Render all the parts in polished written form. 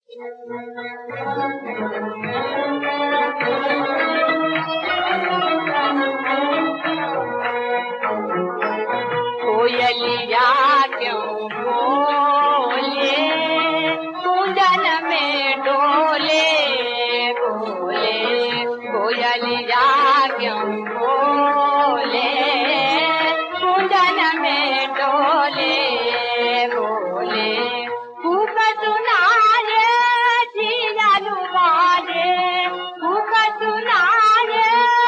कोयलिया क्यों बोले कुंदन में डोले बोले, कोयलिया क्यों बोले कुंदन में डोले बोले, भूख सुनाए जीना लुबाले, भूख सुनाए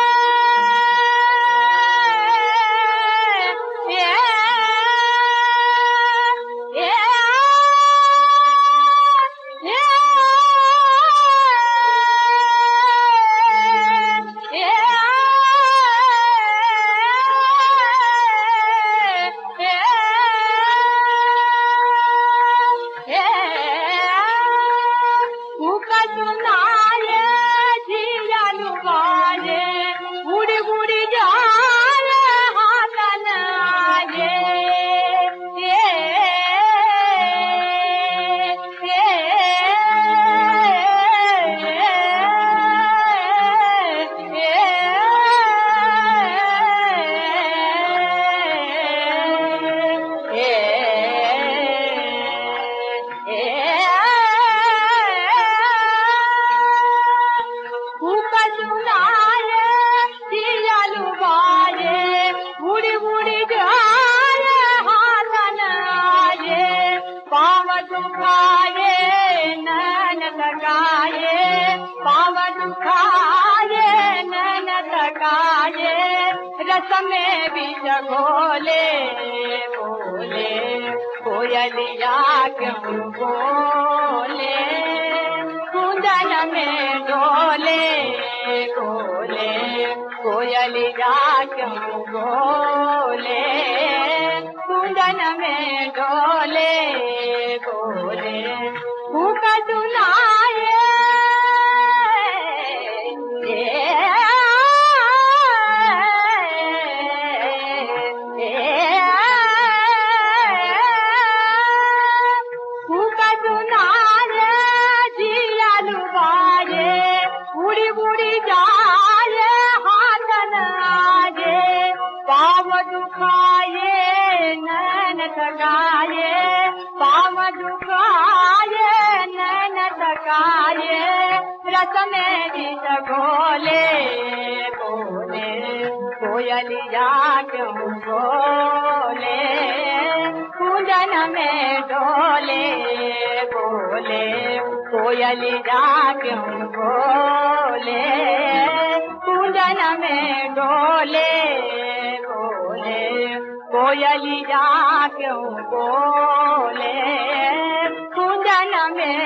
रस में भी जगोले बोले, कोयलिया क्यों बोले कुंदन में डोले बोले, कोयलिया क्यों बोले कुंदन में डोले बोले, भूख सुनाए पाव दुखाए नैन थकाए, रस में भी जगोले बोले, कोयलिया क्यों बोले कुंदन में डोले बोले, कोयलिया क्यों बोले कुंदन में डोले बोले, कोयलिया क्यों बोले कुंदन में